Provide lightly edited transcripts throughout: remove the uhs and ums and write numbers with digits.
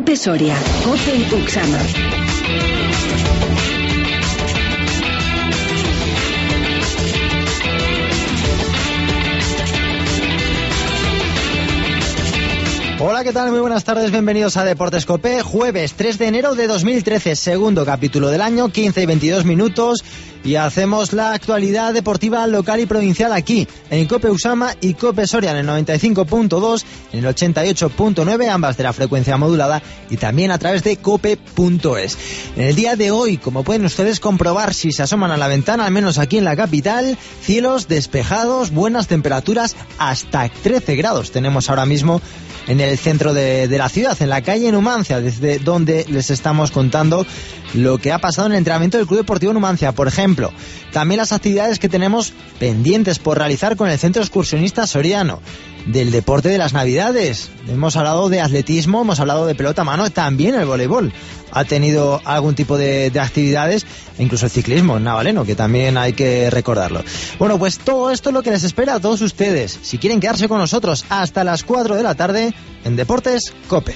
COPE Soria, COPE Uxama. Hola, ¿qué tal? Muy buenas tardes, bienvenidos a Deportes COPE, jueves 3 de enero de 2013, segundo capítulo del año, 15 y 22 minutos, y hacemos la actualidad deportiva local y provincial aquí, en COPE Uxama y COPE Soria, en el 95.2, en el 88.9, ambas de la frecuencia modulada, y también a través de cope.es. En el día de hoy, como pueden ustedes comprobar si se asoman a la ventana, al menos aquí en la capital, cielos despejados, buenas temperaturas, hasta 13 grados tenemos ahora mismo en el centro de la ciudad, en la calle Numancia, desde donde les estamos contando lo que ha pasado en el entrenamiento del Club Deportivo Numancia, por ejemplo. También las actividades que tenemos pendientes por realizar con el Centro Excursionista Soriano, del deporte de las Navidades. Hemos hablado de atletismo, hemos hablado de pelota a mano, también el voleibol ha tenido algún tipo de actividades, e incluso el ciclismo navaleno, que también hay que recordarlo. Bueno, pues todo esto es lo que les espera a todos ustedes, si quieren quedarse con nosotros hasta las 4 de la tarde en Deportes COPE.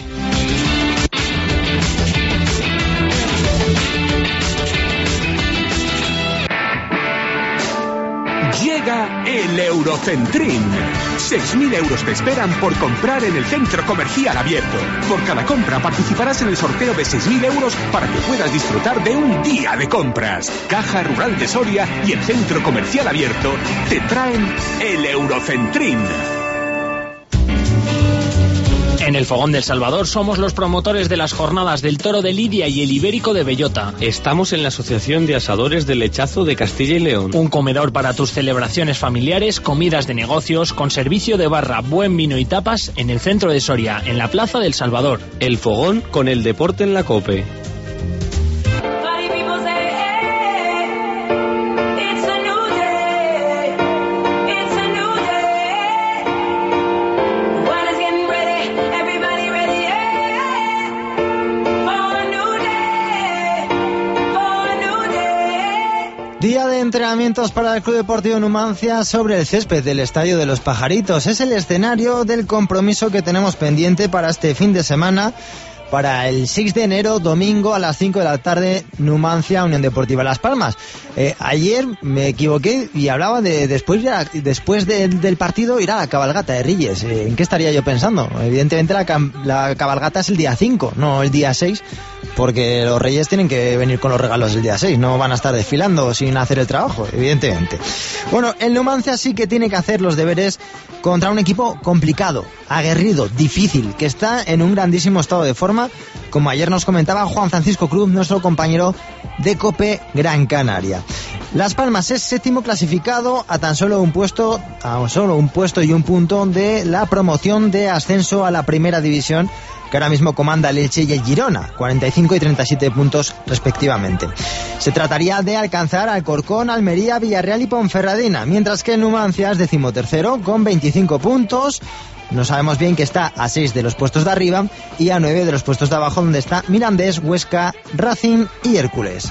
Llega el Eurocentrín. 6.000 euros te esperan por comprar en el Centro Comercial Abierto. Por cada compra participarás en el sorteo de 6.000 euros para que puedas disfrutar de un día de compras. Caja Rural de Soria y el Centro Comercial Abierto te traen el Eurocentrín. En el Fogón del Salvador somos los promotores de las jornadas del Toro de Lidia y el Ibérico de Bellota. Estamos en la Asociación de Asadores del Lechazo de Castilla y León. Un comedor para tus celebraciones familiares, comidas de negocios, con servicio de barra, buen vino y tapas en el centro de Soria, en la Plaza del Salvador. El Fogón con el deporte en la COPE. Día de entrenamientos para el Club Deportivo Numancia sobre el césped del Estadio de los Pajaritos. Es el escenario del compromiso que tenemos pendiente para este fin de semana, para el 6 de enero, domingo a las 5 de la tarde, Numancia, Unión Deportiva Las Palmas. Ayer me equivoqué y hablaba de después del partido ir a la cabalgata de Reyes. ¿En qué estaría yo pensando? Evidentemente la cabalgata es el día 5, no el día 6, porque los Reyes tienen que venir con los regalos el día 6, no van a estar desfilando sin hacer el trabajo, evidentemente. Bueno, el Numancia sí que tiene que hacer los deberes contra un equipo complicado, aguerrido, difícil, que está en un grandísimo estado de forma, como ayer nos comentaba Juan Francisco Cruz, nuestro compañero de COPE Gran Canaria. Las Palmas es séptimo clasificado a tan solo un puesto y un punto de la promoción de ascenso a la primera división, que ahora mismo comanda el Elche y el Girona, 45 y 37 puntos respectivamente. Se trataría de alcanzar Alcorcón, Almería, Villarreal y Ponferradina, mientras que el Numancia es 13º con 25 puntos. No sabemos bien que está a 6 de los puestos de arriba y a 9 de los puestos de abajo, donde está Mirandés, Huesca, Racing y Hércules.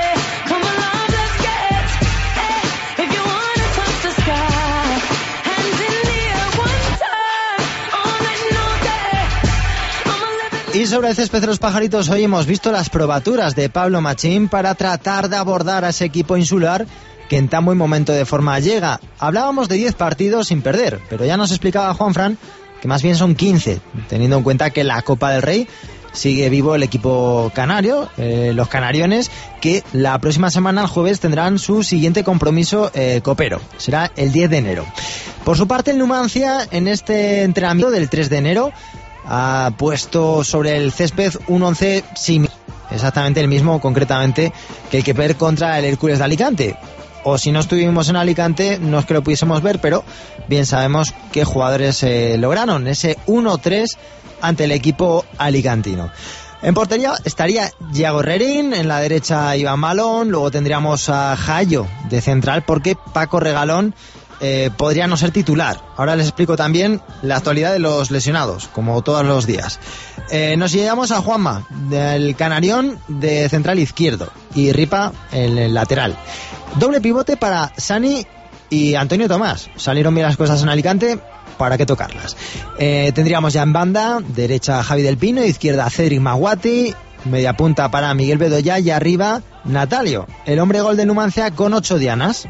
Y sobre el césped de los Pajaritos, hoy hemos visto las probaturas de Pablo Machín para tratar de abordar a ese equipo insular que en tan buen momento de forma llega. Hablábamos de 10 partidos sin perder, pero ya nos explicaba Juanfran que más bien son 15, teniendo en cuenta que la Copa del Rey sigue vivo el equipo canario, los canariones, que la próxima semana, el jueves, tendrán su siguiente compromiso copero. Será el 10 de enero. Por su parte, el Numancia, en este entrenamiento del 3 de enero, ha puesto sobre el césped un 11 similar, exactamente el mismo concretamente que el que ver contra el Hércules de Alicante. O si no estuvimos en Alicante, no es que lo pudiésemos ver, pero bien sabemos qué jugadores lograron ese 1-3 ante el equipo alicantino. En portería estaría Yago Herrerín, en la derecha Iván Malón, luego tendríamos a Jayo de central, porque Paco Regalón podría no ser titular. Ahora les explico también la actualidad de los lesionados, como todos los días. Nos llevamos a Juanma, del Canarión, de central izquierdo, y Ripa en el lateral. Doble pivote para Sani y Antonio Tomás. Salieron bien las cosas en Alicante, para qué tocarlas. Tendríamos ya en banda derecha Javi del Pino, izquierda Cedric Maguati, media punta para Miguel Bedoya y arriba Natalio, el hombre gol de Numancia con 8 dianas.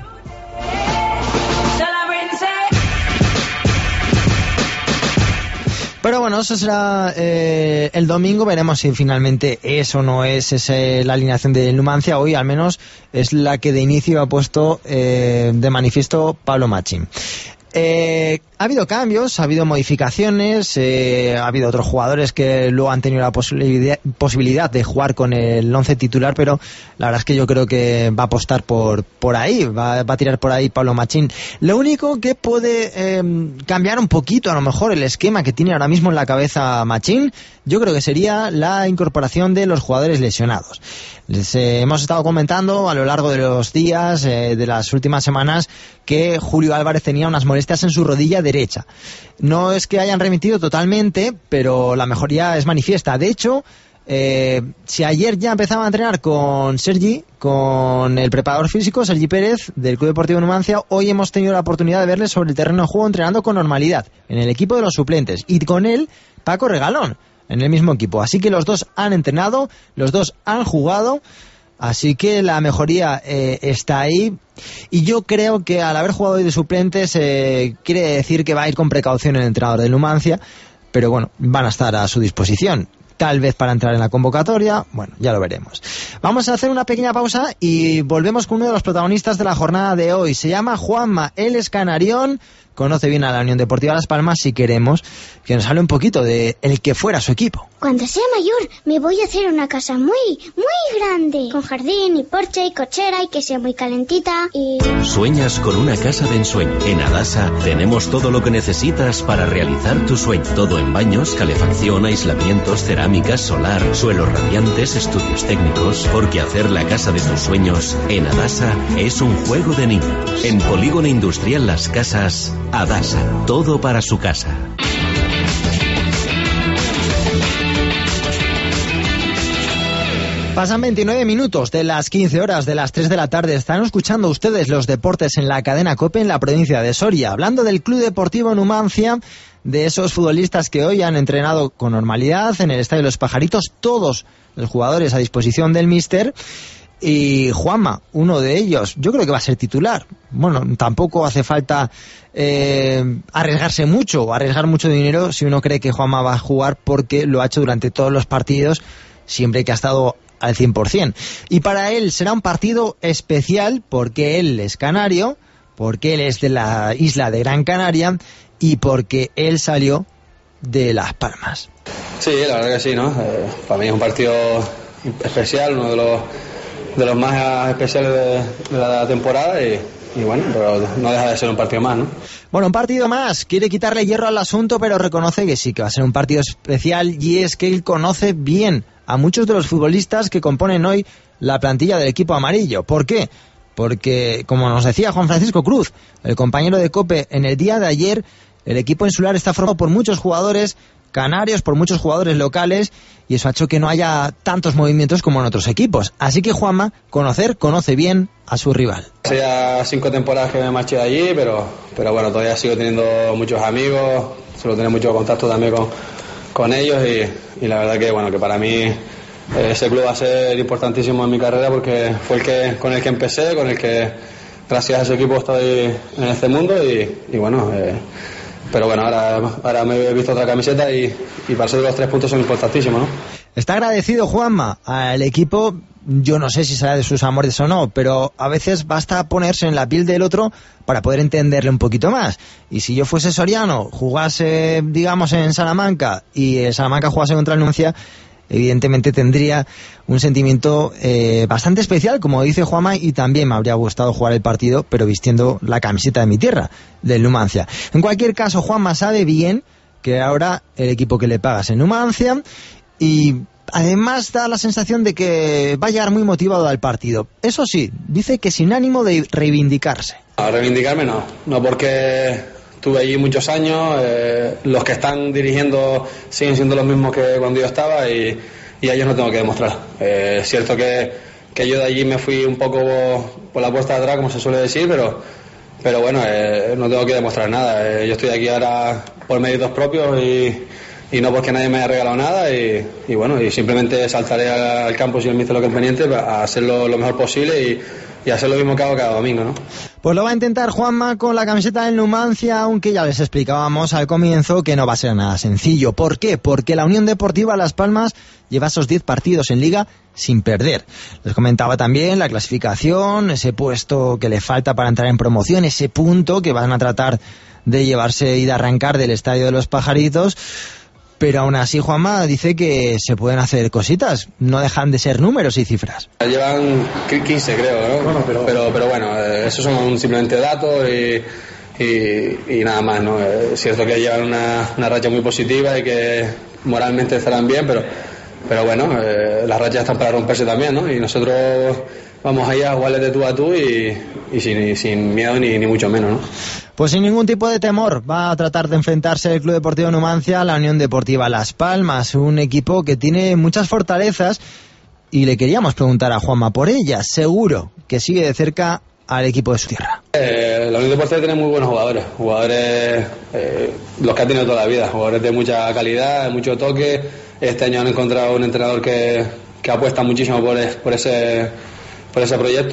Pero bueno, eso será el domingo. Veremos si finalmente es o no es la alineación de Numancia. Hoy al menos es la que de inicio ha puesto de manifiesto Pablo Machín. Ha habido cambios, ha habido modificaciones, ha habido otros jugadores que luego han tenido la posibilidad de jugar con el 11 titular, pero la verdad es que yo creo que va a apostar por ahí, va a tirar por ahí Pablo Machín. Lo único que puede cambiar un poquito a lo mejor el esquema que tiene ahora mismo en la cabeza Machín, yo creo que sería la incorporación de los jugadores lesionados. Les hemos estado comentando a lo largo de los días, de las últimas semanas, que Julio Álvarez tenía unas molestias en su rodilla derecha. No es que hayan remitido totalmente, pero la mejoría es manifiesta. De hecho, si ayer ya empezaba a entrenar con Sergi, con el preparador físico Sergi Pérez del Club Deportivo Numancia, hoy hemos tenido la oportunidad de verle sobre el terreno de juego entrenando con normalidad en el equipo de los suplentes, y con él Paco Regalón en el mismo equipo. Así que los dos han entrenado, los dos han jugado, así que la mejoría está ahí. Y yo creo que al haber jugado hoy de suplentes quiere decir que va a ir con precaución el entrenador de Numancia, pero bueno, van a estar a su disposición. Tal vez para entrar en la convocatoria, bueno, ya lo veremos. Vamos a hacer una pequeña pausa y volvemos con uno de los protagonistas de la jornada de hoy. Se llama Juanma, él es canarión, conoce bien a la Unión Deportiva Las Palmas y queremos que nos hable un poquito de el que fuera su equipo. Cuando sea mayor me voy a hacer una casa muy grande, con jardín y porche y cochera y que sea muy calentita y... Sueñas con una casa de ensueño. En Adasa tenemos todo lo que necesitas para realizar tu sueño. Todo en baños, calefacción, aislamientos, cerámicas, solar, suelos radiantes, estudios técnicos. Porque hacer la casa de tus sueños en Adasa es un juego de niños. En Polígono Industrial Las Casas, Adasa, todo para su casa. Pasan 29 minutos de las 15 horas de las 3 de la tarde. Están escuchando ustedes los deportes en la cadena COPE en la provincia de Soria. Hablando del Club Deportivo Numancia, de esos futbolistas que hoy han entrenado con normalidad en el Estadio de los Pajaritos, todos los jugadores a disposición del míster. Y Juanma, uno de ellos, yo creo que va a ser titular. Bueno, tampoco hace falta arriesgarse mucho o arriesgar mucho dinero si uno cree que Juanma va a jugar, porque lo ha hecho durante todos los partidos, siempre que ha estado al 100%. Y para él será un partido especial porque él es canario, porque él es de la isla de Gran Canaria y porque él salió de Las Palmas. Sí, la verdad que sí, ¿no? Para mí es un partido especial, uno de los más especiales de la temporada y bueno, pero no deja de ser un partido más, ¿no? Bueno, un partido más. Quiere quitarle hierro al asunto, pero reconoce que sí, que va a ser un partido especial, y es que él conoce bien a muchos de los futbolistas que componen hoy la plantilla del equipo amarillo. ¿Por qué? Porque, como nos decía Juan Francisco Cruz, el compañero de COPE, en el día de ayer, el equipo insular está formado por muchos jugadores canarios, por muchos jugadores locales, y eso ha hecho que no haya tantos movimientos como en otros equipos. Así que Juanma conoce bien a su rival. Hace ya 5 temporadas que me marché de allí, pero bueno, todavía sigo teniendo muchos amigos, suelo tener mucho contacto también con ellos, y la verdad que bueno, que para mí ese club va a ser importantísimo en mi carrera, porque fue con el que empecé, con el que gracias a ese equipo estoy en este mundo, y bueno, pero bueno, ahora me he visto otra camiseta y para eso los 3 puntos son importantísimos, ¿no? Está agradecido Juanma al equipo. Yo no sé si sabe de sus amores o no, pero a veces basta ponerse en la piel del otro para poder entenderle un poquito más. Y si yo fuese soriano, jugase, digamos, en Salamanca, y el Salamanca jugase contra el Numancia, evidentemente tendría un sentimiento bastante especial, como dice Juanma, y también me habría gustado jugar el partido, pero vistiendo la camiseta de mi tierra, del Numancia. En cualquier caso, Juanma sabe bien que ahora el equipo que le paga es el Numancia, y además da la sensación de que va a llegar muy motivado al partido. Eso sí, dice que sin ánimo de reivindicarse. A reivindicarme no, porque estuve allí muchos años, los que están dirigiendo siguen siendo los mismos que cuando yo estaba, y a ellos no tengo que demostrar. Es cierto que yo de allí me fui un poco por la puerta de atrás, como se suele decir, pero bueno, no tengo que demostrar nada. Yo estoy aquí ahora por méritos propios y no porque nadie me haya regalado nada y bueno, y simplemente saltaré al campo si el míster lo que es pendiente a hacerlo lo mejor posible y hacer lo mismo que hago cada domingo, ¿no? Pues lo va a intentar Juanma con la camiseta del Numancia, aunque ya les explicábamos al comienzo que no va a ser nada sencillo. ¿Por qué? Porque la Unión Deportiva Las Palmas lleva esos 10 partidos en Liga sin perder. Les comentaba también la clasificación, ese puesto que le falta para entrar en promoción, ese punto que van a tratar de llevarse y de arrancar del Estadio de los Pajaritos. Pero aún así Juanma dice que se pueden hacer cositas, no dejan de ser números y cifras. Llevan 15 creo, ¿no? Bueno, pero bueno, esos son simplemente datos y nada más, ¿no? Es cierto que llevan una racha muy positiva y que moralmente estarán bien, pero bueno, las rachas están para romperse también, ¿no? Y nosotros vamos allá a jugarles de tú a tú y sin miedo ni mucho menos, ¿no? Pues sin ningún tipo de temor va a tratar de enfrentarse el Club Deportivo Numancia a la Unión Deportiva Las Palmas, un equipo que tiene muchas fortalezas y le queríamos preguntar a Juanma por ellas. Seguro que sigue de cerca al equipo de su tierra. La Unión Deportiva tiene muy buenos jugadores los que ha tenido toda la vida, jugadores de mucha calidad, de mucho toque. Este año han encontrado un entrenador que apuesta muchísimo por ese proyecto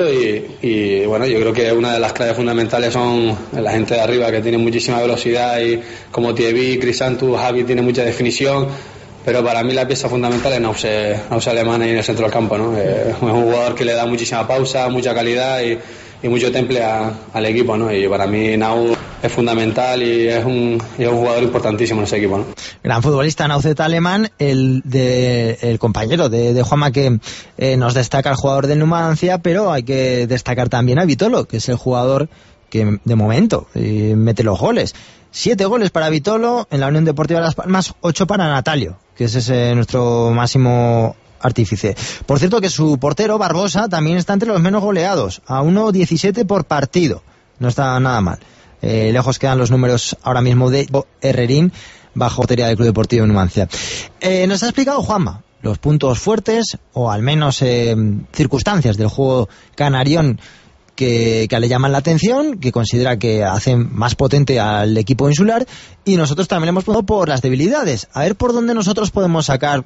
y bueno, yo creo que una de las claves fundamentales son la gente de arriba que tiene muchísima velocidad y como Thierry, Crisantu, Javi tiene mucha definición, pero para mí la pieza fundamental es Nause Alemán ahí en el centro del campo, ¿no? Es un jugador que le da muchísima pausa, mucha calidad y mucho temple al equipo, ¿no? Y para mí Nau es fundamental y es un jugador importantísimo en ese equipo, ¿no? Gran futbolista Nauzet Alemán, el compañero de Juanma que nos destaca el jugador del Numancia, pero hay que destacar también a Vitolo, que es el jugador que de momento mete los goles. 7 goles para Vitolo en la Unión Deportiva Las Palmas, 8 para Natalio, que es ese nuestro máximo artífice. Por cierto que su portero Barbosa también está entre los menos goleados, a 1.17 por partido, no está nada mal. Lejos quedan los números ahora mismo de Herrerín bajo portería del Club Deportivo Numancia. Nos ha explicado Juanma los puntos fuertes o al menos circunstancias del juego canarión que le llaman la atención, que considera que hacen más potente al equipo insular, y nosotros también le hemos preguntado por las debilidades, a ver por dónde nosotros podemos sacar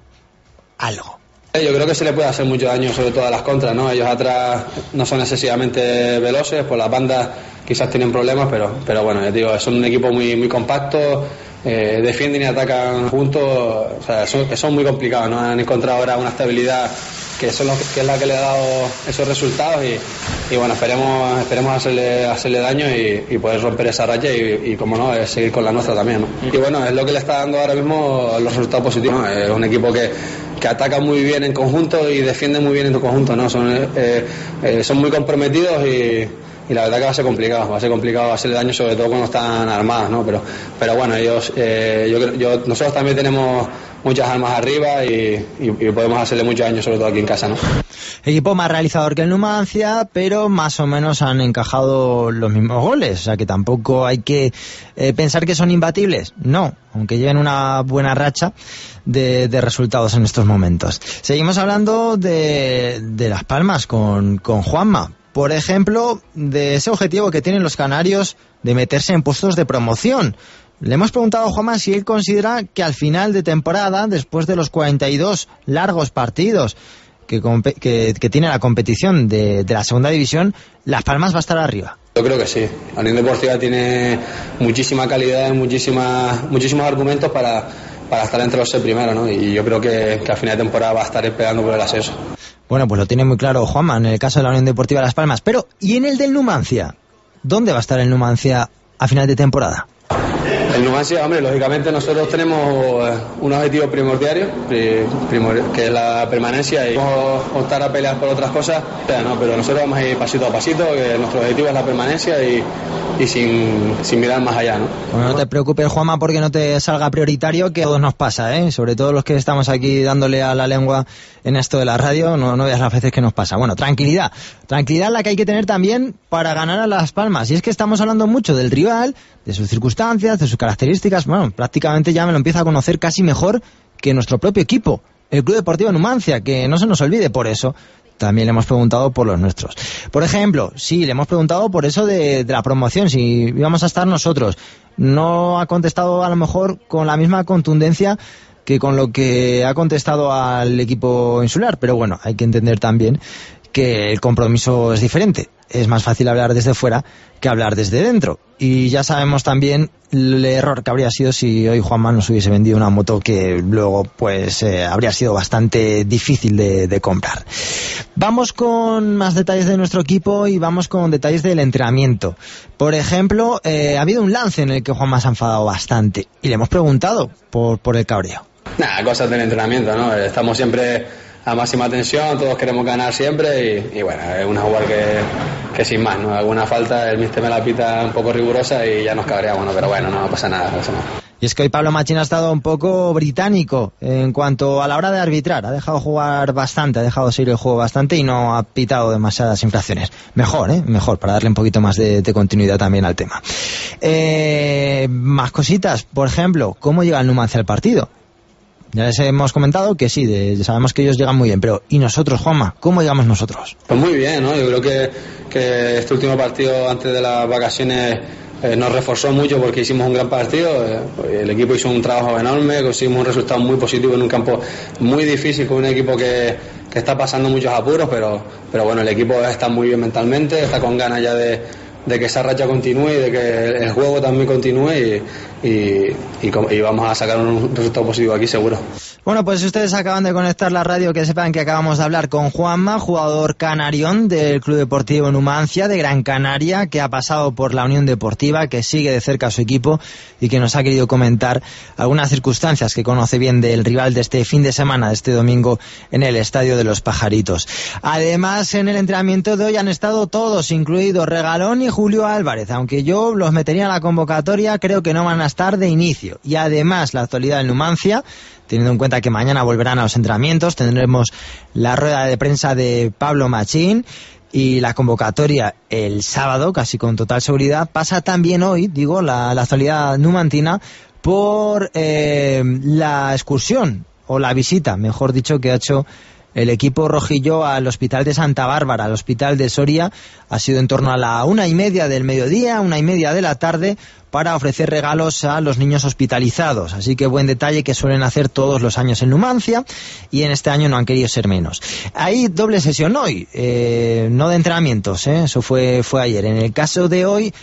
algo. Yo creo que se le puede hacer mucho daño, sobre todo a las contras, ¿no? Ellos atrás no son excesivamente veloces, por las bandas quizás tienen problemas, pero bueno, ya digo, son un equipo muy, muy compacto, defienden y atacan juntos, o sea, son muy complicados, ¿no? Han encontrado ahora una estabilidad que es la que le ha dado esos resultados y bueno, esperemos hacerle daño y poder romper esa racha y como no, seguir con la nuestra también, ¿no? Y bueno, es lo que le está dando ahora mismo los resultados positivos, ¿no? Es un equipo que ataca muy bien en conjunto y defiende muy bien en conjunto, ¿no? Son muy comprometidos y la verdad que va a ser complicado hacerle daño, sobre todo cuando están armadas, ¿no? Pero bueno, ellos, nosotros también tenemos muchas armas arriba y podemos hacerle mucho daño, sobre todo aquí en casa, ¿no? Equipo más realizador que el Numancia, pero más o menos han encajado los mismos goles, o sea que tampoco hay que pensar que son imbatibles, no, aunque lleven una buena racha de resultados en estos momentos. Seguimos hablando de Las Palmas con Juanma, por ejemplo, de ese objetivo que tienen los canarios de meterse en puestos de promoción. Le hemos preguntado a Juanma si él considera que al final de temporada, después de los 42 largos partidos que tiene la competición de la segunda división, Las Palmas va a estar arriba. Yo creo que sí. La Unión Deportiva tiene muchísima calidad, muchísimos argumentos para estar entre los 6 primeros, ¿no? Y yo creo que al final de temporada va a estar peleando por el ascenso. Bueno, pues lo tiene muy claro Juanma en el caso de la Unión Deportiva Las Palmas. Pero, ¿y en el del Numancia? ¿Dónde va a estar el Numancia a final de temporada? El Numancia, hombre, lógicamente nosotros tenemos un objetivo primordial, que es la permanencia, y vamos a optar a pelear por otras cosas, ¿no? Pero nosotros vamos a ir pasito a pasito, que nuestro objetivo es la permanencia y sin mirar más allá, ¿no? Bueno, no te preocupes, Juanma, porque no te salga prioritario, que a todos nos pasa, ¿eh? Sobre todo los que estamos aquí dándole a la lengua en esto de la radio, no veas las veces que nos pasa. Bueno, tranquilidad la que hay que tener también para ganar a Las Palmas, y es que estamos hablando mucho del rival, de sus circunstancias, de sus características. Bueno, prácticamente ya me lo empiezo a conocer casi mejor que nuestro propio equipo, el Club Deportivo Numancia, que no se nos olvide por eso. también le hemos preguntado por los nuestros. Por ejemplo, sí, le hemos preguntado por eso de la promoción, si íbamos a estar nosotros. No ha contestado a lo mejor con la misma contundencia que con lo que ha contestado al equipo insular, pero bueno, hay que entender también que el compromiso es diferente. Es más fácil hablar desde fuera que hablar desde dentro. Y ya sabemos también el error que habría sido si hoy Juanma nos hubiese vendido una moto que luego pues habría sido bastante difícil de comprar. Vamos con más detalles de nuestro equipo y vamos con detalles del entrenamiento. Por ejemplo, ha habido un lance en el que Juanma se ha enfadado bastante y le hemos preguntado por el cabreo. Nada, cosas del entrenamiento, ¿no? Estamos siempre a máxima tensión, todos queremos ganar siempre y bueno, es una jugada que sin más, ¿no? Alguna falta, el míster me la pita un poco rigurosa y ya nos cabreamos, ¿no? Pero bueno, no pasa nada, eso no. Y es que hoy Pablo Machín ha estado un poco británico en cuanto a la hora de arbitrar. Ha dejado jugar bastante, ha dejado seguir el juego bastante y no ha pitado demasiadas infracciones. Mejor, para darle un poquito más de continuidad también al tema. Más cositas, por ejemplo, ¿cómo llega el Numancia al partido? Ya les hemos comentado que sí, sabemos que ellos llegan muy bien, pero ¿y nosotros, Juanma? ¿Cómo llegamos nosotros? Pues muy bien, ¿no? Yo creo que este último partido antes de las vacaciones nos reforzó mucho porque hicimos un gran partido, el equipo hizo un trabajo enorme, conseguimos un resultado muy positivo en un campo muy difícil con un equipo que está pasando muchos apuros, pero bueno, el equipo está muy bien mentalmente, está con ganas ya de que esa racha continúe y de que el juego también continúe y vamos a sacar un resultado positivo aquí seguro. Bueno, pues si ustedes acaban de conectar la radio, que sepan que acabamos de hablar con Juanma, jugador canarión del Club Deportivo Numancia de Gran Canaria, que ha pasado por la Unión Deportiva, que sigue de cerca a su equipo y que nos ha querido comentar algunas circunstancias que conoce bien del rival de este fin de semana, de este domingo en el Estadio de los Pajaritos. Además, en el entrenamiento de hoy han estado todos, incluido Regalón y Julio Álvarez, aunque yo los metería en la convocatoria, creo que no van a estar de inicio. Y además, la actualidad del Numancia, teniendo en cuenta que mañana volverán a los entrenamientos, tendremos la rueda de prensa de Pablo Machín y la convocatoria el sábado, casi con total seguridad. Pasa también hoy, la actualidad numantina, por la excursión, o la visita, mejor dicho, que ha hecho el equipo rojillo al Hospital de Santa Bárbara, al Hospital de Soria. Ha sido en torno a la 1:30 del mediodía, 1:30 de la tarde, para ofrecer regalos a los niños hospitalizados. Así que buen detalle que suelen hacer todos los años en Numancia, y en este año no han querido ser menos. Hay doble sesión hoy, no de entrenamientos, eso fue ayer. En el caso de hoy,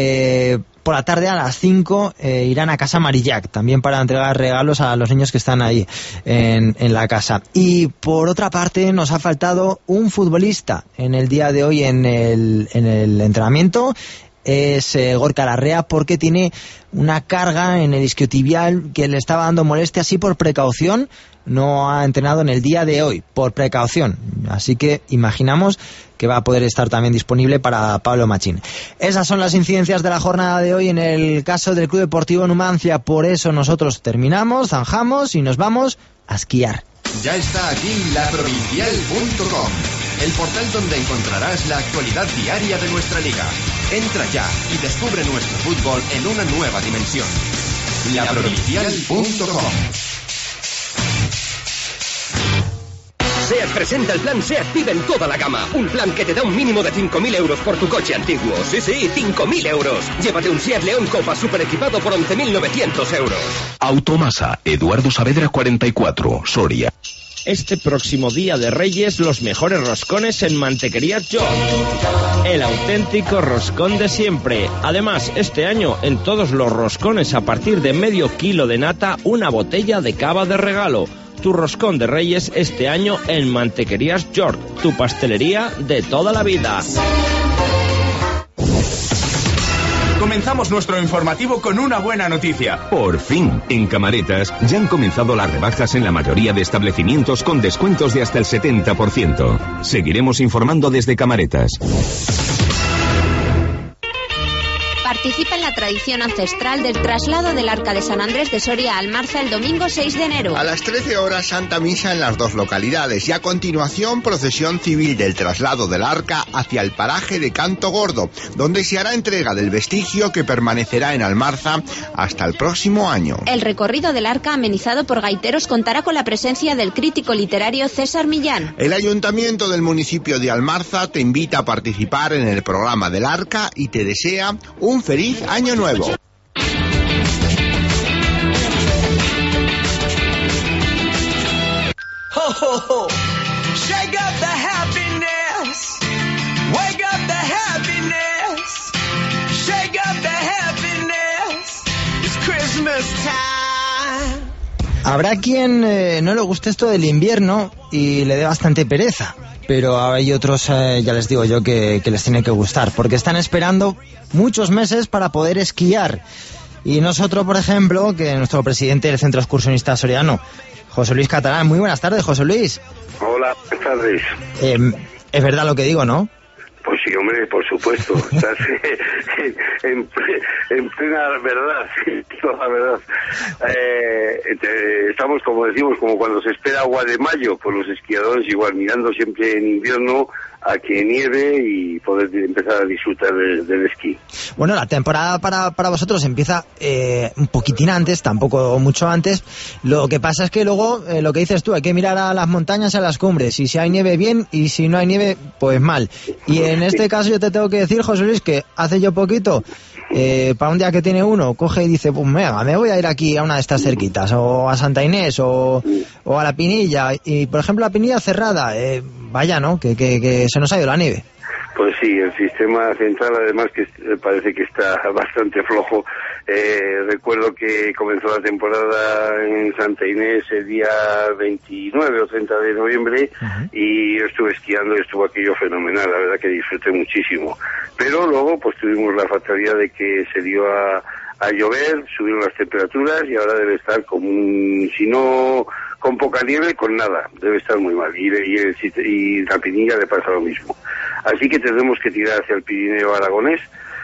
por la tarde a las 5 irán a Casa Marillac, también para entregar regalos a los niños que están ahí en la casa. Y por otra parte, nos ha faltado un futbolista en el día de hoy en el entrenamiento. Es Gorka Larrea, porque tiene una carga en el isquiotibial que le estaba dando molestia, así por precaución. No ha entrenado en el día de hoy, por precaución. Así que imaginamos que va a poder estar también disponible para Pablo Machín. Esas son las incidencias de la jornada de hoy en el caso del Club Deportivo Numancia. Por eso nosotros terminamos, zanjamos y nos vamos a esquiar. Ya está aquí laprovincial.com, el portal donde encontrarás la actualidad diaria de nuestra liga. Entra ya y descubre nuestro fútbol en una nueva dimensión. laprovincial.com. SEAT presenta el plan SEAT Vive en toda la gama. Un plan que te da un mínimo de 5.000 euros por tu coche antiguo. Sí, 5.000 euros. Llévate un SEAT León Copa super equipado por 11.900 euros. Automasa, Eduardo Saavedra 44, Soria. Este próximo Día de Reyes, los mejores roscones en Mantequerías York. El auténtico roscón de siempre. Además, este año, en todos los roscones a partir de medio kilo de nata, una botella de cava de regalo. Tu roscón de Reyes este año en Mantequerías York, tu pastelería de toda la vida. Comenzamos nuestro informativo con una buena noticia. Por fin, en Camaretas ya han comenzado las rebajas en la mayoría de establecimientos con descuentos de hasta el 70%. Seguiremos informando desde Camaretas. Participa en la tradición ancestral del traslado del Arca de San Andrés de Soria a Almarza el domingo 6 de enero. A las 13 horas Santa Misa en las dos localidades y a continuación procesión civil del traslado del Arca hacia el paraje de Canto Gordo, donde se hará entrega del vestigio que permanecerá en Almarza hasta el próximo año. El recorrido del Arca, amenizado por gaiteros, contará con la presencia del crítico literario César Millán. El Ayuntamiento del municipio de Almarza te invita a participar en el programa del Arca y te desea un feliz año nuevo. Ho, ho, ho. Shake up the happiness. Wake up the happiness. Shake up the happiness. It's Christmas time. Habrá quien no le guste esto del invierno y le dé bastante pereza, pero hay otros, ya les digo yo, que les tiene que gustar, porque están esperando muchos meses para poder esquiar. Y nosotros, por ejemplo, que nuestro presidente del Centro Excursionista Soriano, José Luis Catalán. Muy buenas tardes, José Luis. Hola, buenas tardes. Es verdad lo que digo, ¿no? Pues sí, hombre, por supuesto. Estás en plena verdad, toda la verdad. Estamos, como decimos, como cuando se espera agua de mayo, por los esquiadores igual, mirando siempre en invierno a que nieve y poder empezar a disfrutar del esquí. Bueno, la temporada para vosotros empieza un poquitín antes, tampoco mucho antes. Lo que pasa es que luego, lo que dices tú, hay que mirar a las montañas y a las cumbres. Y si hay nieve, bien, y si no hay nieve, pues mal. Y en este caso yo te tengo que decir, José Luis, que hace yo poquito, para un día que tiene uno, coge y dice, pues mira, me voy a ir aquí a una de estas cerquitas, o a Santa Inés, o a la Pinilla. Y, por ejemplo, la Pinilla cerrada, vaya, ¿no? Que se nos ha ido la nieve. Pues sí, el sistema central además que parece que está bastante flojo. Recuerdo que comenzó la temporada en Santa Inés el día 29 o 30 de noviembre y yo estuve esquiando y estuvo aquello fenomenal, la verdad que disfruté muchísimo. Pero luego pues tuvimos la fatalidad de que se dio a llover, subieron las temperaturas y ahora debe estar como si no con poca nieve, con nada, debe estar muy mal. Y la Pinilla le pasa lo mismo. Así que tendremos que tirar hacia el Pirineo aragonés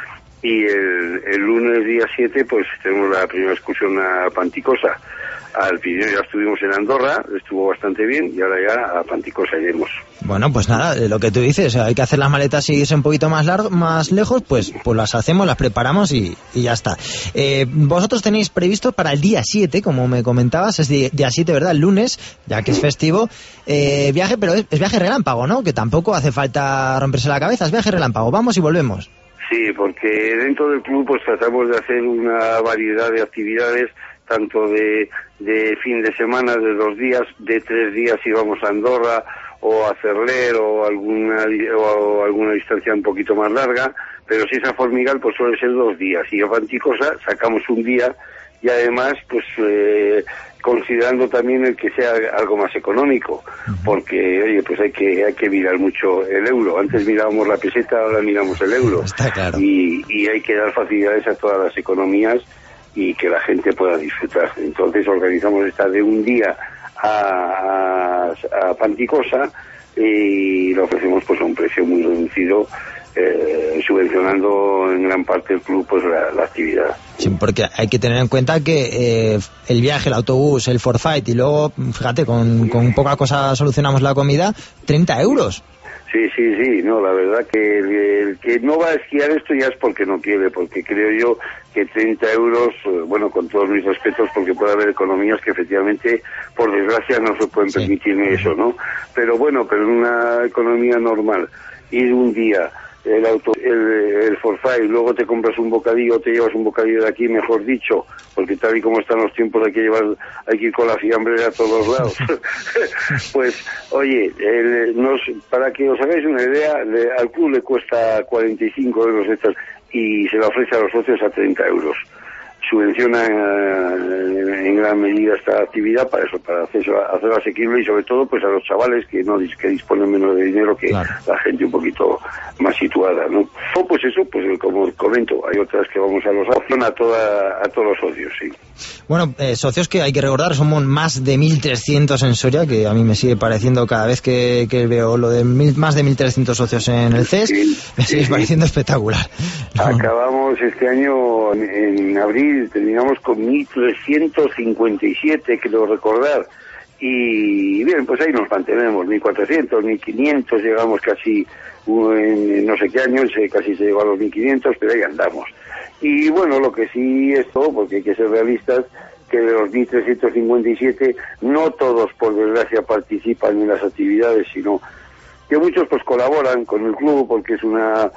y el lunes día 7 pues tenemos la primera excursión a Panticosa. Al Pirineo ya estuvimos en Andorra, estuvo bastante bien y ahora ya a Panticosa iremos. Bueno, pues nada, lo que tú dices, hay que hacer las maletas y irse un poquito más lejos, pues las hacemos, las preparamos y ya está. Vosotros tenéis previsto para el día 7, como me comentabas, es día 7, ¿verdad? El lunes, ya que es festivo, viaje, pero es viaje relámpago, ¿no? Que tampoco hace falta romperse la cabeza, es viaje relámpago, vamos y volvemos. Sí, porque dentro del club pues tratamos de hacer una variedad de actividades, tanto de fin de semana, de 2 días, de 3 días si vamos a Andorra o a Cerler o alguna distancia un poquito más larga, pero si es a Formigal pues suele ser 2 días y a Panticosa sacamos un día y además pues considerando también el que sea algo más económico, porque oye pues hay que mirar mucho el euro. Antes mirábamos la peseta, ahora miramos el euro. Está claro. Y hay que dar facilidades a todas las economías y que la gente pueda disfrutar. Entonces organizamos esta de un día a Panticosa y lo ofrecemos pues a un precio muy reducido, subvencionando en gran parte el club pues la actividad. Sí, porque hay que tener en cuenta que el viaje, el autobús, el forfait y luego, fíjate, con poca cosa solucionamos la comida, 30 euros. Sí, no, la verdad que el que no va a esquiar esto ya es porque no quiere, porque creo yo que 30 euros, bueno, con todos mis respetos, porque puede haber economías que efectivamente, por desgracia, no se pueden permitirme eso, ¿no? Pero bueno, pero en una economía normal, ir un día, el forfait, luego te compras un bocadillo, te llevas un bocadillo de aquí, mejor dicho, porque tal y como están los tiempos hay que ir con la fiambrera a todos lados. Pues, oye, para que os hagáis una idea, al club le cuesta 45 euros estas y se la ofrece a los socios a 30 euros. subvenciona en gran medida esta actividad para eso, para hacerlo asequible y sobre todo pues a los chavales que disponen menos de dinero que la gente un poquito más situada, ¿no? O pues eso, pues como comento, hay otras que vamos a los opción a todos los socios, sí. Bueno, socios que hay que recordar, somos más de 1.300 en Soria, que a mí me sigue pareciendo cada vez que veo lo de más de 1.300 socios en el CES, me sigue pareciendo espectacular. Acabamos este año en abril, terminamos con 1.357, creo recordar, y bien, pues ahí nos mantenemos, 1.400, 1.500, llegamos casi en no sé qué años, casi se llegó a los 1.500, pero ahí andamos. Y bueno, lo que sí es todo, porque hay que ser realistas, que de los 1.357 no todos, por desgracia, participan en las actividades, sino que muchos pues colaboran con el club porque es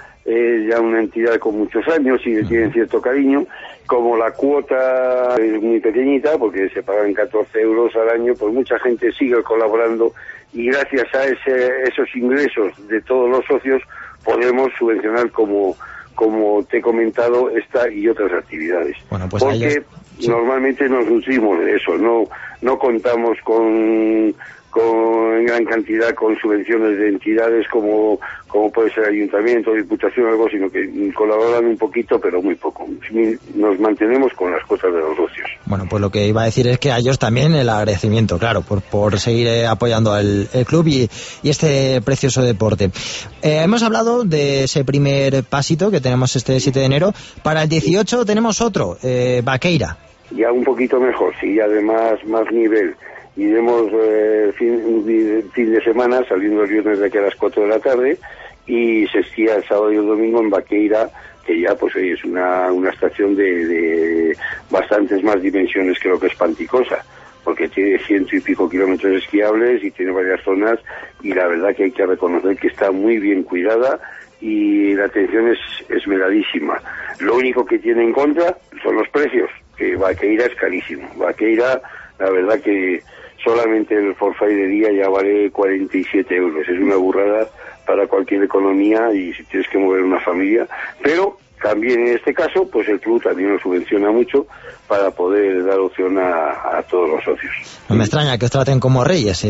ya una entidad con muchos años y le tienen cierto cariño. Como la cuota es muy pequeñita, porque se pagan 14 euros al año, pues mucha gente sigue colaborando y gracias a esos ingresos de todos los socios podemos subvencionar, como te he comentado, esta y otras actividades. Bueno, pues porque normalmente nos nutrimos de eso, no contamos en gran cantidad con subvenciones de entidades como puede ser ayuntamiento, diputación o algo, sino que colaboran un poquito, pero muy poco. Nos mantenemos con las cosas de los socios. Bueno, pues lo que iba a decir es que a ellos también el agradecimiento, claro, por seguir apoyando el club y este precioso deporte. Hemos hablado de ese primer pasito que tenemos este 7 de enero. Para el 18 tenemos otro, Vaqueira. Ya un poquito mejor, sí, además más nivel. Iremos fin de semana, saliendo el viernes de aquí a las 4 de la tarde, y se esquía el sábado y el domingo en Vaqueira, que ya pues es una estación de bastantes más dimensiones que lo que es Panticosa, porque tiene 100 y pico kilómetros esquiables y tiene varias zonas, y la verdad que hay que reconocer que está muy bien cuidada y la atención es esmeradísima. Lo único que tiene en contra son los precios, que Vaqueira es carísimo. Vaqueira, la verdad que solamente el forfait de día ya vale 47 euros. Es una burrada para cualquier economía y si tienes que mover una familia. Pero también en este caso, pues el club también lo subvenciona mucho para poder dar opción a todos los socios. No me extraña que os traten como reyes,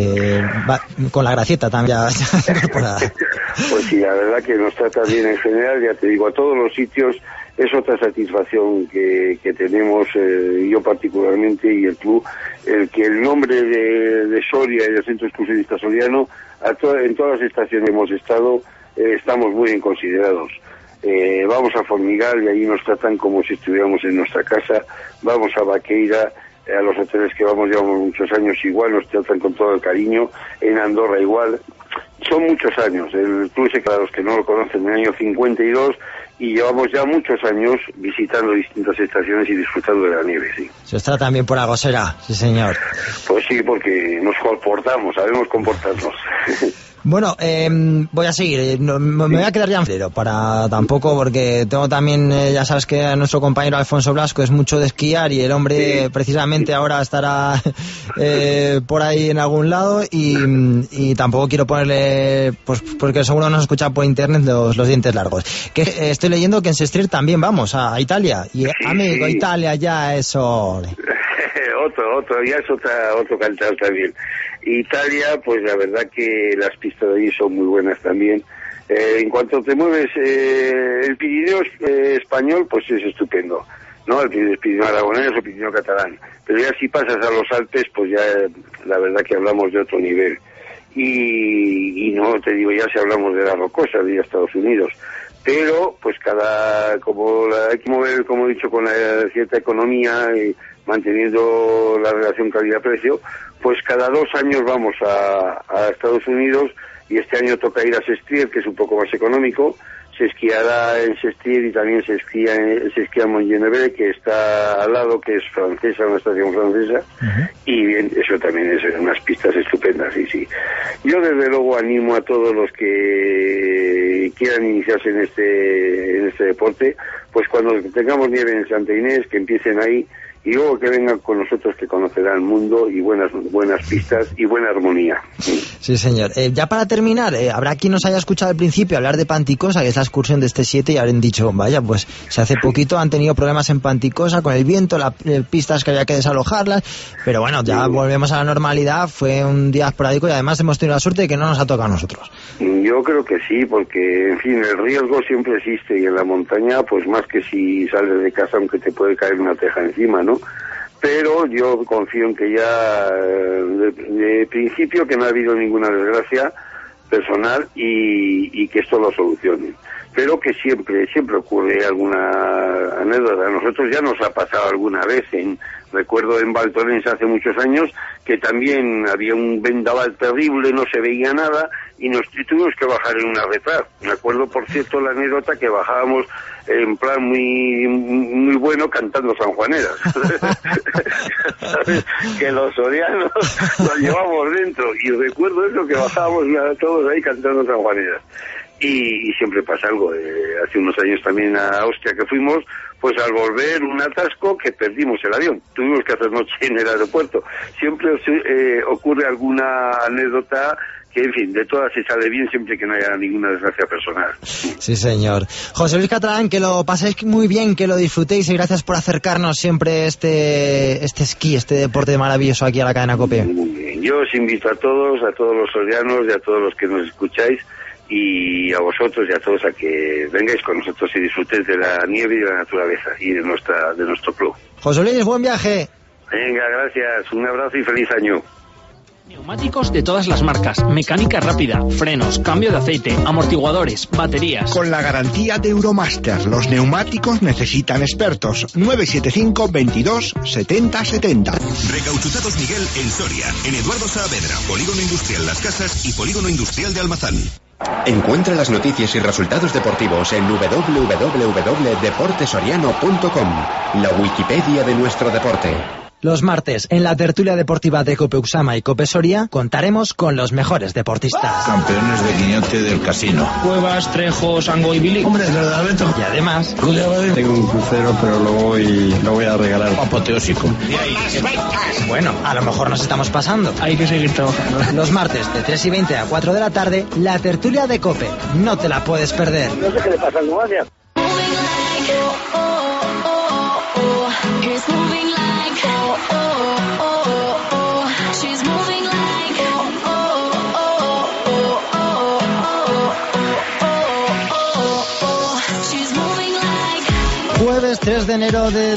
con la gracieta también ya incorporada. Pues sí, la verdad que nos trata bien en general, ya te digo, a todos los sitios. Es otra satisfacción que tenemos, yo particularmente y el club, el que el nombre de Soria y del Centro Excursionista Soriano, en todas las estaciones hemos estado, estamos muy bien considerados. Vamos a Formigal y ahí nos tratan como si estuviéramos en nuestra casa. Vamos a Vaqueira, a los hoteles que llevamos muchos años igual, nos tratan con todo el cariño. En Andorra igual. Son muchos años. El club, para los que no lo conocen, en el año 52, y llevamos ya muchos años visitando distintas estaciones y disfrutando de la nieve, sí. Se os trata también por algo será, sí señor. Pues sí, porque nos comportamos, sabemos comportarnos. Bueno, voy a seguir, me voy a quedar ya en febrero, para tampoco, porque tengo también, ya sabes que nuestro compañero Alfonso Blasco es mucho de esquiar y el hombre precisamente ahora estará por ahí en algún lado y tampoco quiero ponerle, pues porque seguro nos escucha por internet los dientes largos. Que estoy leyendo que en Sestrir también vamos a Italia, y amigo, Italia ya eso... Otro, ya es otro cantar también. Italia, pues la verdad que las pistas de allí son muy buenas también. En cuanto te mueves, el Pirineo español, pues es estupendo, ¿no? El Pirineo aragonés o el Pirineo catalán. Pero ya si pasas a los Alpes, pues ya la verdad que hablamos de otro nivel. Y no te digo ya si hablamos de la rocosa de Estados Unidos. Pero, pues hay que mover, como he dicho, con cierta economía y manteniendo la relación calidad-precio, pues cada 2 años vamos a Estados Unidos, y este año toca ir a Sestrir, que es un poco más económico. Se esquiará en Sestrir y también se esquía en Montgenèvre, que está al lado, que es francesa, una estación francesa. Y bien, eso también es unas pistas estupendas, sí. Yo desde luego animo a todos los que quieran iniciarse en este deporte, pues cuando tengamos nieve en Santa Inés, que empiecen ahí y luego que vengan con nosotros, que conocerán el mundo y buenas pistas y buena armonía. Sí, señor. Ya para terminar, habrá quien nos haya escuchado al principio hablar de Panticosa, que es la excursión de este 7, y habrán dicho, vaya, pues si hace poquito han tenido problemas en Panticosa con el viento, las pistas que había que desalojarlas, pero bueno, ya volvemos a la normalidad, fue un día esporádico y además hemos tenido la suerte de que no nos ha tocado a nosotros. Yo creo que sí, porque, en fin, el riesgo siempre existe, y en la montaña, pues más que si sales de casa, aunque te puede caer una teja encima, ¿no? Pero yo confío en que ya, de principio, que no ha habido ninguna desgracia personal y que esto lo solucione. Pero que siempre ocurre alguna anécdota. A nosotros ya nos ha pasado alguna vez, recuerdo en Valtorense hace muchos años, que también había un vendaval terrible, no se veía nada, y nos tuvimos que bajar en una retraz. Me acuerdo, por cierto, la anécdota que bajábamos en plan muy bueno cantando sanjuaneras. ¿Sabes? Que los sorianos los llevamos dentro, y recuerdo eso, que bajábamos todos ahí cantando sanjuaneras. Y siempre pasa algo. Hace unos años también a Austria que fuimos, pues al volver un atasco que perdimos el avión. Tuvimos que hacer noche en el aeropuerto. Siempre ocurre alguna anécdota que, en fin, de todas se sale bien siempre que no haya ninguna desgracia personal. Sí, señor. José Luis Catalán, que lo paséis muy bien, que lo disfrutéis, y gracias por acercarnos siempre este esquí, este deporte maravilloso aquí a la cadena COPE. Muy bien. Yo os invito a todos los sorianos y a todos los que nos escucháis, y a vosotros y a todos, a que vengáis con nosotros y disfrutéis de la nieve y de la naturaleza y de nuestro club. José Luis, buen viaje. Venga, gracias, un abrazo y feliz año. Neumáticos de todas las marcas, mecánica rápida, frenos, cambio de aceite, amortiguadores, baterías. Con la garantía de Euromaster, los neumáticos necesitan expertos. 975 22 70 70. Recauchutados Miguel en Soria, en Eduardo Saavedra, Polígono Industrial Las Casas y Polígono Industrial de Almazán. Encuentra las noticias y resultados deportivos en www.deportesoriano.com, la Wikipedia de nuestro deporte. Los martes, en la tertulia deportiva de COPE Usama y COPE Soria, contaremos con los mejores deportistas. Campeones de guiñote del casino. Cuevas, Trejo, Sango y Billy. Hombre, de verdad, Beto. Y además... Tengo un crucero, pero lo voy a regalar. Apoteósico. Bueno, a lo mejor nos estamos pasando. Hay que seguir trabajando. Los martes, de 3:20 a 4 de la tarde, la tertulia de COPE. No te la puedes perder. No sé qué le pasa a Numancia. Jueves 3 de enero de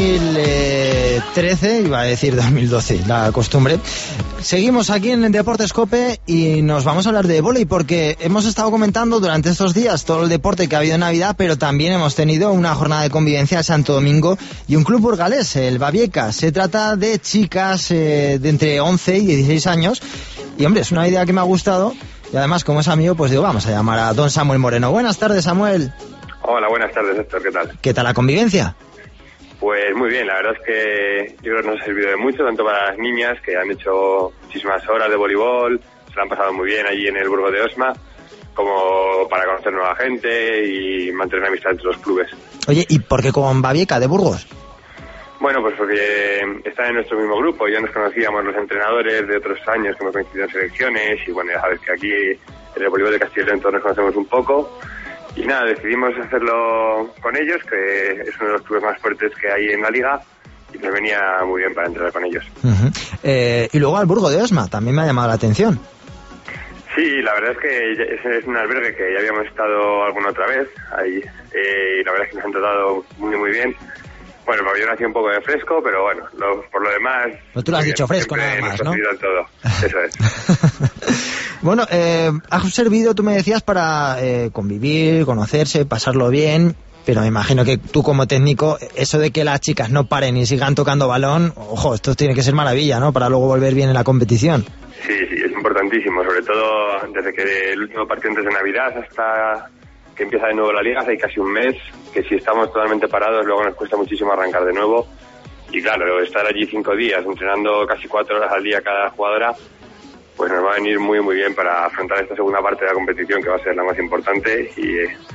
2013, iba a decir 2012, la costumbre. Seguimos aquí en Deportes COPE y nos vamos a hablar de vóley, porque hemos estado comentando durante estos días todo el deporte que ha habido en Navidad, pero también hemos tenido una jornada de convivencia en Santo Domingo y un club burgalés, el Babieca. Se trata de chicas de entre 11 y 16 años y, hombre, es una idea que me ha gustado, y además, como es amigo, pues digo, vamos a llamar a don Samuel Moreno. Buenas tardes, Samuel. Hola, buenas tardes, Héctor, ¿qué tal? ¿Qué tal la convivencia? Pues muy bien, la verdad es que yo creo que nos ha servido de mucho, tanto para las niñas, que han hecho muchísimas horas de voleibol, se lo han pasado muy bien allí en el Burgo de Osma, como para conocer nueva gente y mantener una amistad entre los clubes. Oye, ¿y por qué con Babieca de Burgos? Bueno, pues porque están en nuestro mismo grupo, ya nos conocíamos los entrenadores de otros años que hemos coincidido en selecciones, y bueno, ya sabes que aquí en el voleibol de Castilla y León todos nos conocemos un poco. Y nada, decidimos hacerlo con ellos, que es uno de los clubes más fuertes que hay en la liga, y nos venía muy bien para entrenar con ellos. Y luego al Burgo de Osma, también me ha llamado la atención. Sí, la verdad es que es un albergue que ya habíamos estado alguna otra vez ahí, y la verdad es que nos han tratado muy bien. Bueno, el pabellón hacía un poco de fresco, pero bueno, por lo demás... Pero tú lo has dicho fresco nada más, ¿no? Todo. Eso es. Bueno, ha servido, tú me decías, para convivir, conocerse, pasarlo bien, pero me imagino que tú como técnico, eso de que las chicas no paren y sigan tocando balón, ojo, esto tiene que ser maravilla, ¿no? Para luego volver bien en la competición. Sí, es importantísimo, sobre todo desde que el último partido antes de Navidad hasta que empieza de nuevo la liga, hace casi un mes, que si estamos totalmente parados luego nos cuesta muchísimo arrancar de nuevo, y claro, estar allí 5 días entrenando casi 4 horas al día cada jugadora, pues nos va a venir muy bien para afrontar esta segunda parte de la competición, que va a ser la más importante, y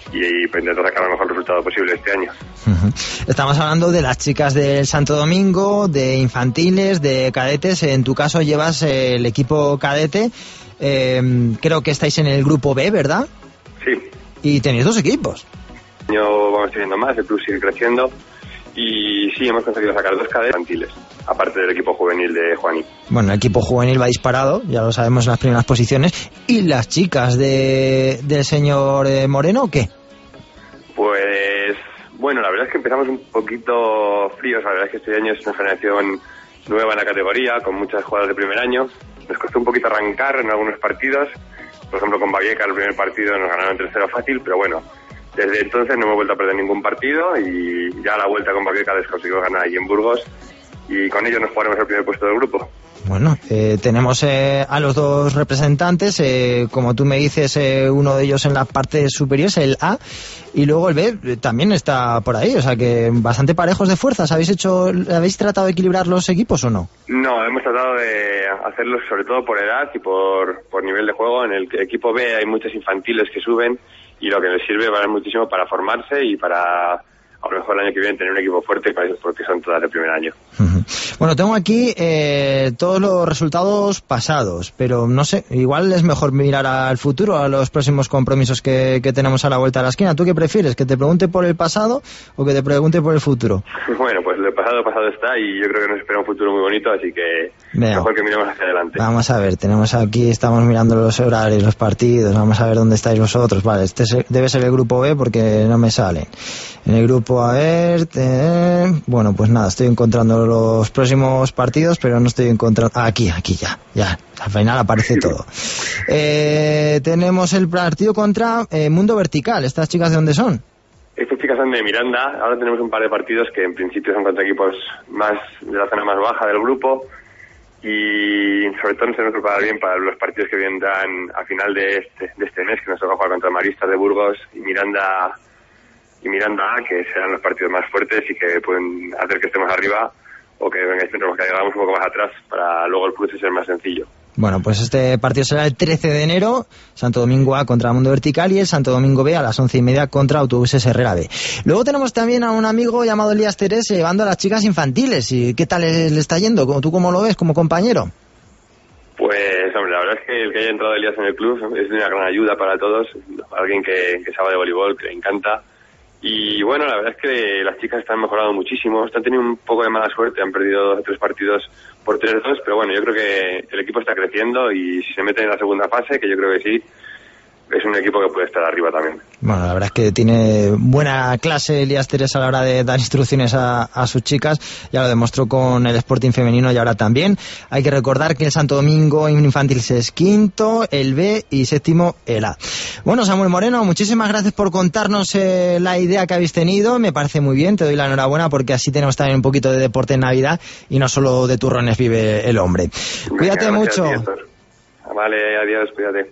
y pues intentar sacar el mejor resultado posible este año. Estamos hablando de las chicas del Santo Domingo, de infantiles, de cadetes. En tu caso llevas el equipo cadete. Creo que estáis en el grupo B, ¿verdad? Sí. Y tenéis 2 equipos. Este año vamos teniendo más, el club sigue creciendo y sí, hemos conseguido sacar 2 cadetes infantiles, aparte del equipo juvenil de Juaní. Bueno, el equipo juvenil va disparado, ya lo sabemos en las primeras posiciones. ¿Y las chicas del señor Moreno o qué? Pues bueno, la verdad es que empezamos un poquito fríos. La verdad es que este año es una generación nueva en la categoría, con muchas jugadoras de primer año. Nos costó un poquito arrancar en algunos partidos. Por ejemplo, con Valleca el primer partido nos ganaron 3-0 fácil, pero bueno, desde entonces no hemos vuelto a perder ningún partido y ya a la vuelta con Valleca les conseguimos ganar allí en Burgos y con ellos nos jugaremos el primer puesto del grupo. Bueno, tenemos a los 2 representantes, como tú me dices, uno de ellos en la parte superior, el A, y luego el B también está por ahí, o sea que bastante parejos de fuerzas. ¿Habéis tratado de equilibrar los equipos o no? No, hemos tratado de hacerlo sobre todo por edad y por nivel de juego. En el equipo B hay muchos infantiles que suben y lo que les sirve vale muchísimo para formarse y para, a lo mejor el año que viene, tener un equipo fuerte, porque son todas de primer año. Bueno, tengo aquí todos los resultados pasados, pero no sé, igual es mejor mirar al futuro, a los próximos compromisos que tenemos a la vuelta de la esquina. ¿Tú qué prefieres, que te pregunte por el pasado o que te pregunte por el futuro? Bueno, pues el pasado está y yo creo que nos espera un futuro muy bonito, así que mejor que miremos hacia adelante. Vamos a ver, estamos mirando los horarios, los partidos, vamos a ver dónde estáis vosotros. Vale, debe ser el grupo B porque no me salen. En el grupo, a ver, bueno, pues nada, estoy encontrando los próximos partidos, pero no estoy encontrando... Aquí ya, al final aparece todo. Tenemos el partido contra Mundo Vertical. ¿Estas chicas de dónde son? Estas chicas son de Miranda. Ahora tenemos un par de partidos que en principio son contra equipos más de la zona más baja del grupo y sobre todo nos tenemos que preparar bien para los partidos que vendrán a final de este mes, que nos toca jugar contra Maristas de Burgos y Miranda A, que serán los partidos más fuertes y que pueden hacer que estemos arriba o que hagamos un poco más atrás para luego el cruce ser más sencillo. Bueno, pues este partido será el 13 de enero, Santo Domingo A contra Mundo Vertical y el Santo Domingo B a las 11:30 contra Autobuses Herrera B. Luego tenemos también a un amigo llamado Elías Terés llevando a las chicas infantiles. ¿Y qué tal le está yendo? ¿Tú cómo lo ves como compañero? Pues, hombre, la verdad es que el que haya entrado Elías en el club es de una gran ayuda para todos, alguien que sabe de voleibol, que le encanta. Y bueno, la verdad es que las chicas están mejorando muchísimo, están teniendo un poco de mala suerte, han perdido 2 o 3 partidos por 3-2, pero bueno, yo creo que el equipo está creciendo y si se meten en la segunda fase, que yo creo que sí, es un equipo que puede estar arriba también. Bueno, la verdad es que tiene buena clase Elías Terés a la hora de dar instrucciones a sus chicas, ya lo demostró con el Sporting femenino y ahora también. Hay que recordar que el Santo Domingo Infantil es 5º, el B y 7º el A. Bueno, Samuel Moreno, muchísimas gracias por contarnos la idea que habéis tenido, me parece muy bien, te doy la enhorabuena porque así tenemos también un poquito de deporte en Navidad y no solo de turrones vive el hombre. Cuídate mucho. Vale, adiós, cuídate.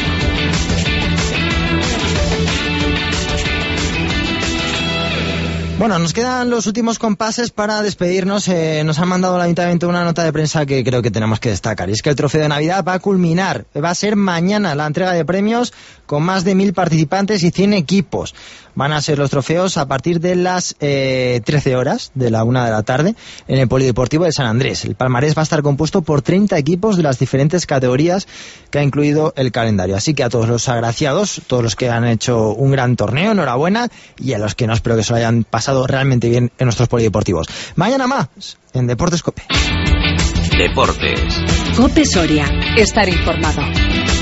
Bueno, nos quedan los últimos compases para despedirnos. Nos han mandado al ayuntamiento una nota de prensa que creo que tenemos que destacar. Y es que el trofeo de Navidad va a culminar. Va a ser mañana la entrega de premios con más de 1.000 participantes y 100 equipos. Van a ser los trofeos a partir de las 13 horas, de la 1 de la tarde, en el Polideportivo de San Andrés. El palmarés va a estar compuesto por 30 equipos de las diferentes categorías que ha incluido el calendario. Así que a todos los agraciados, todos los que han hecho un gran torneo, enhorabuena, y a los que no, espero que se lo hayan pasado realmente bien en nuestros polideportivos. Mañana más en Deportes COPE. Deportes. COPE Soria. Estar informado.